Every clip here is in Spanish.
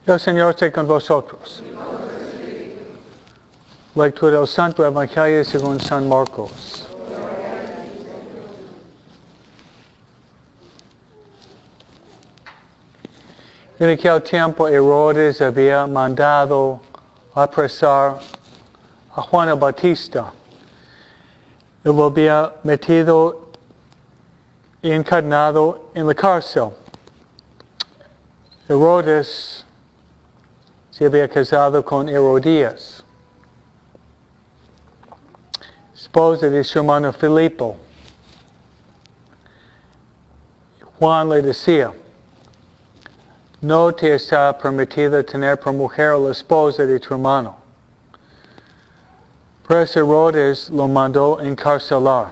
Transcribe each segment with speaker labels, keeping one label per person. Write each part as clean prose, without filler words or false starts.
Speaker 1: El Señor esté con vosotros. Lectura del Santo Evangelio según San Marcos. En aquel tiempo Herodes había mandado apresar a Juan el Bautista y lo había metido y encadenado en la cárcel. Herodes se había casado con Herodías, esposa de su hermano Filipo. Juan le decía: no te está permitido tener por mujer a la esposa de tu hermano. Pues Herodes lo mandó encarcelar.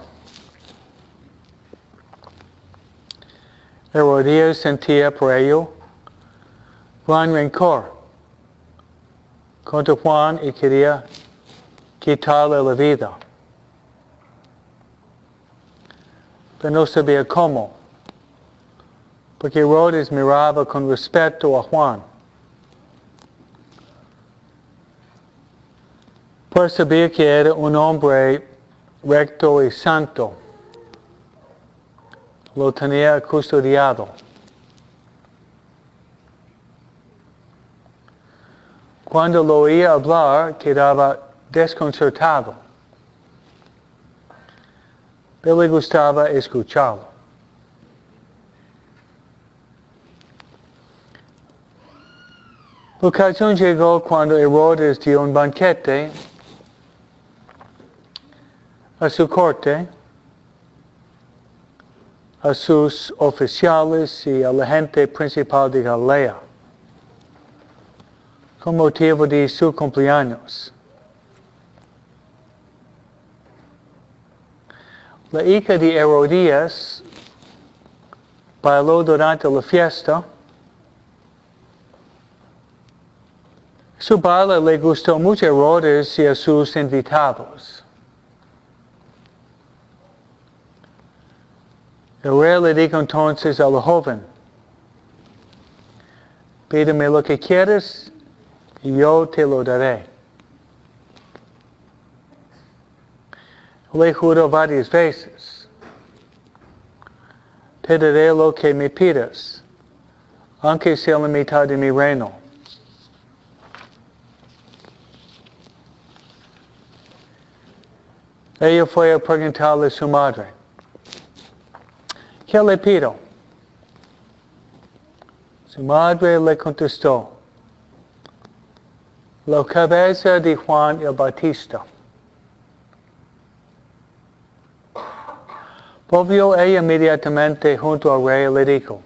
Speaker 1: Herodías sentía por ello gran rencor contra Juan y quería quitarle la vida. Pero no sabía cómo, porque Herodes miraba con respeto a Juan. Pues sabía que era un hombre recto y santo. Lo tenía custodiado. Cuando lo oía hablar, quedaba desconcertado. Pero le gustaba escucharlo. La ocasión llegó cuando Herodes dio un banquete a su corte, a sus oficiales y a la gente principal de Galilea, con motivo de su cumpleaños. La hija de Herodías bailó durante la fiesta. Su baile le gustó mucho a Herodes y a sus invitados. El rey le dijo entonces a la joven: pídeme lo que quieras y yo te lo daré. Le juró varias veces: te daré lo que me pidas, aunque sea la mitad de mi reino. Ella fue a preguntarle a su madre: ¿qué le pido? Su madre le contestó: la cabeza de Juan el Bautista. Volvió ella inmediatamente junto al rey y le dijo: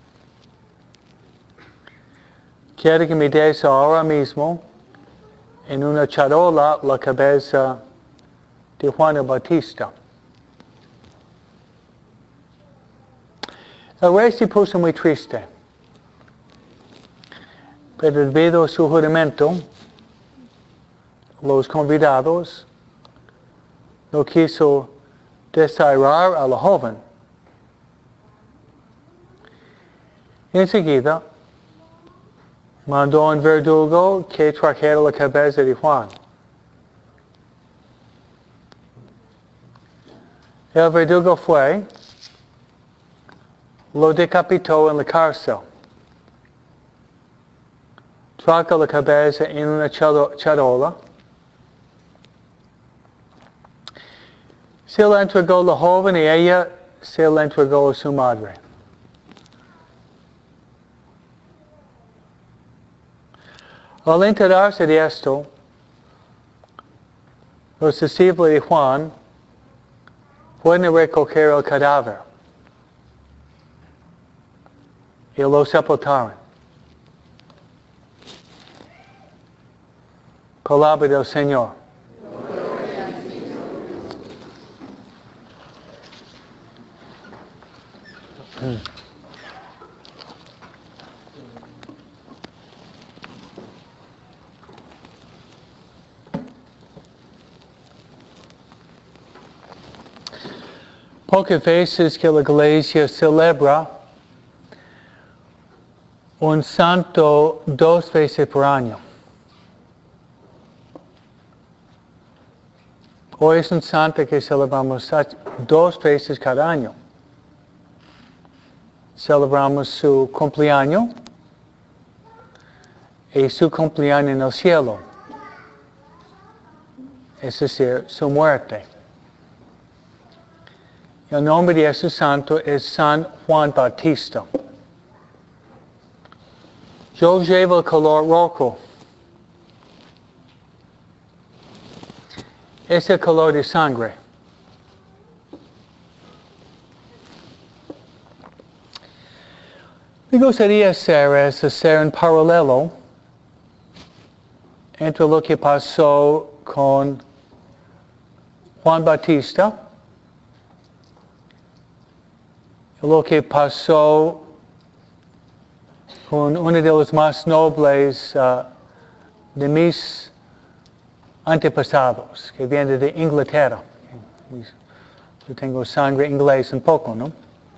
Speaker 1: quiero que me des ahora mismo en una charola la cabeza de Juan el Bautista. El rey se puso muy triste, pero debido a su juramento, los convidados no quiso desairar a la joven. Enseguida mandó a un verdugo que trajera la cabeza de Juan. El verdugo fue, lo decapitó en la cárcel. Trajo la cabeza en una charola. Se la entregó a la joven y ella se la entregó a su madre. Al enterarse de esto, los discípulos de Juan fueron a recoger el cadáver y lo sepultaron. Palabra del Señor. Pocas veces que la iglesia celebra un santo 2 veces por año. Hoy es un santo que celebramos 2 veces cada año. Celebramos su cumpleaños y su cumpleaños en el cielo, es decir, su muerte. El nombre de ese santo es San Juan Bautista. Yo llevo el color rojo. Es el color de sangre. Me gustaría hacer un paralelo entre lo que pasó con Juan Bautista y lo que pasó con uno de los más nobles de mis antepasados, que viene de Inglaterra. Yo tengo sangre inglesa un poco, ¿no?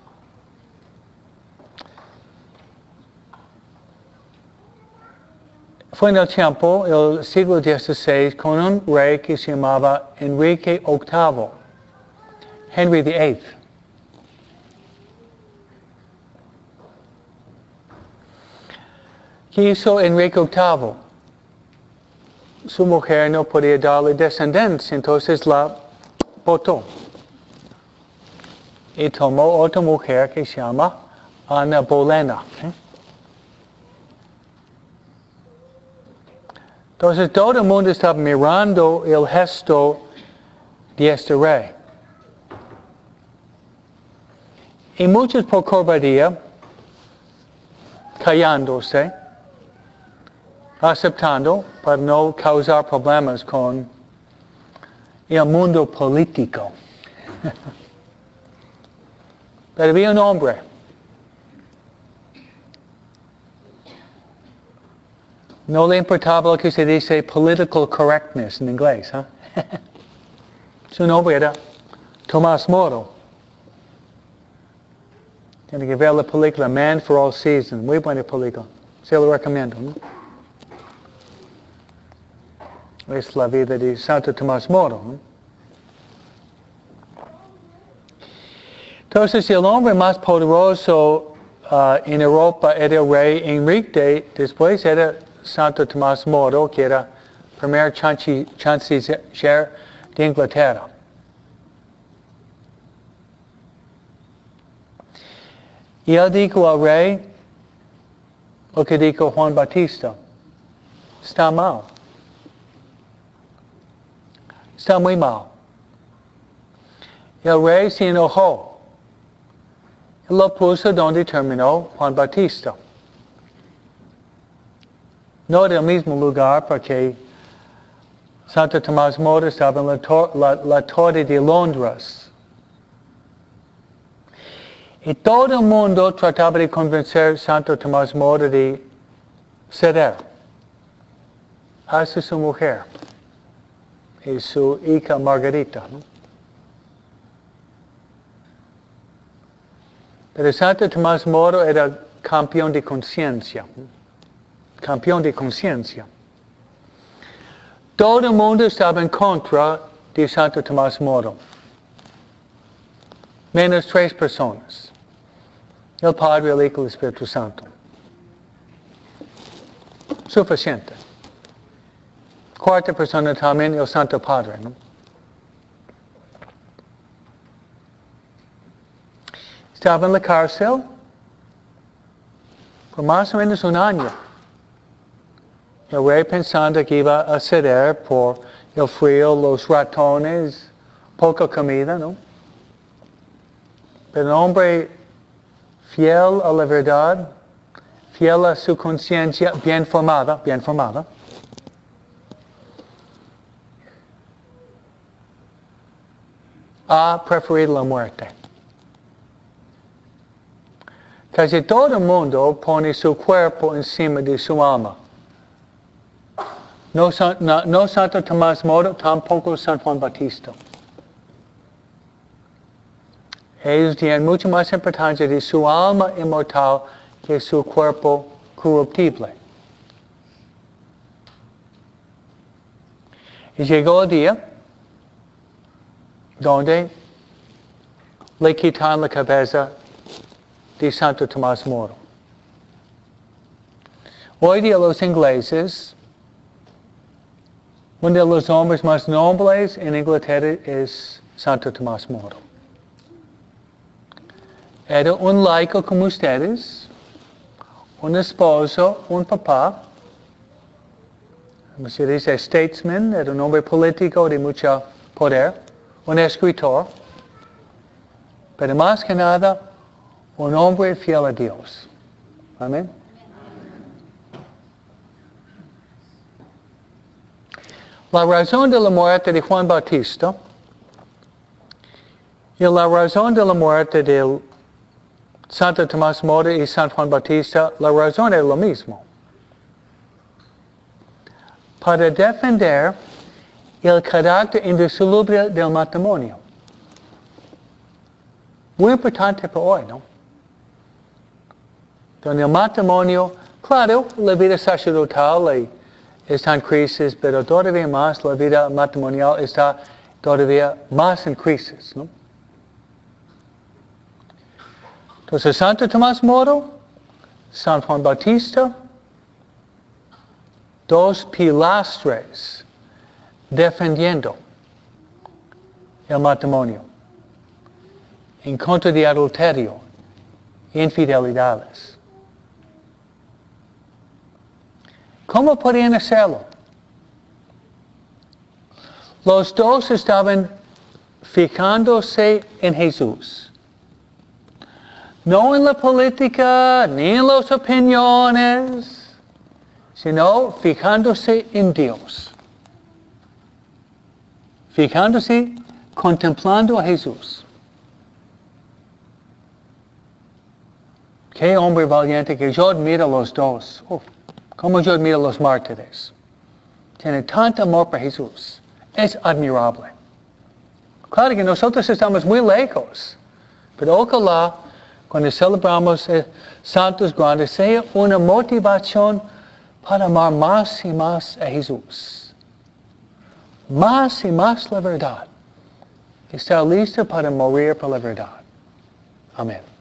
Speaker 1: Fue en el tiempo, el siglo XVI, con un rey que se llamaba Enrique VIII, Henry VIII. ¿Qué hizo Enrique VIII? Su mujer no podía darle descendencia, entonces la botó. Y tomó otra mujer que se llama Ana Bolena. Entonces todo el mundo estaba mirando el gesto de este rey. Y muchos por cobardía, callándose, aceptando para no causar problemas con el mundo político. Pero había un hombre no le importaba lo que se dice political correctness en inglés. Su nombre era Tomás Moro. Tiene que ver la película Man for All Seasons. Muy buena película. Se lo recomiendo. ¿No? Es la vida de Santo Tomás Moro. ¿No? Entonces, el hombre más poderoso en Europa era el rey Enrique. Después era Santo Tomás Moro, que era primer chanciller de Inglaterra. Y él dijo al rey lo que dijo Juan Bautista. Está mal. Está muy mal. El rey se enojó. Y lo puso donde terminó Juan Bautista. No en el mismo lugar, porque Santo Tomás Moro estaba en la Torre de Londres. Y todo el mundo trataba de convencer a Santo Tomás Moro de ceder hacia su mujer y su hija Margarita. ¿No? Pero Santo Tomás Moro era campeón de conciencia. Campeón de conciencia. Todo el mundo estaba en contra de Santo Tomás Moro. Menos 3 personas. El Padre, el Hijo y el Espíritu Santo. Suficiente. 4ª persona también, el Santo Padre. ¿No? Estaba en la cárcel por más o menos un año. El rey pensando que iba a ceder por el frío, los ratones, poca comida, ¿no? Pero un hombre fiel a la verdad, fiel a su conciencia, bien formada, ha preferido la muerte. Casi todo el mundo pone su cuerpo encima de su alma. No Santo Tomás Moro, tampoco San Juan Bautista. Ellos tienen mucho más importancia de su alma inmortal que su cuerpo corruptible. Y llegó el día donde le quitaron la cabeza de Santo Tomás Moro. Hoy día los ingleses, uno de los hombres más nobles en Inglaterra es Santo Tomás Moro. Era un laico como ustedes, un esposo, un papá, como se dice statesman, era un hombre político de mucho poder, un escritor, pero más que nada, un hombre fiel a Dios. Amén. La razón de la muerte de Juan Bautista y la razón de la muerte de Santo Tomás Moro y San Juan Bautista, la razón es lo mismo. Para defender el carácter indisoluble del matrimonio. Muy importante para hoy, ¿no? Donde el matrimonio, claro, la vida sacerdotal está en crisis, pero todavía más la vida matrimonial está todavía más en crisis, ¿no? Entonces, Santo Tomás Moro, San Juan Bautista, dos pilastres defendiendo el matrimonio en contra de adulterio, infidelidades. ¿Cómo podían hacerlo? Los dos estaban fijándose en Jesús. No en la política, ni en las opiniones, sino fijándose en Dios. Fijándose, contemplando a Jesús. Qué hombre valiente que yo admiro a los dos. Como yo admiro a los mártires. Tienen tanto amor por Jesús. Es admirable. Claro que nosotros estamos muy lejos. Pero ojalá, cuando celebramos santos grandes, sea una motivación para amar más y más a Jesús. Más y más la verdad. Estar listo para morir por la verdad. Amén.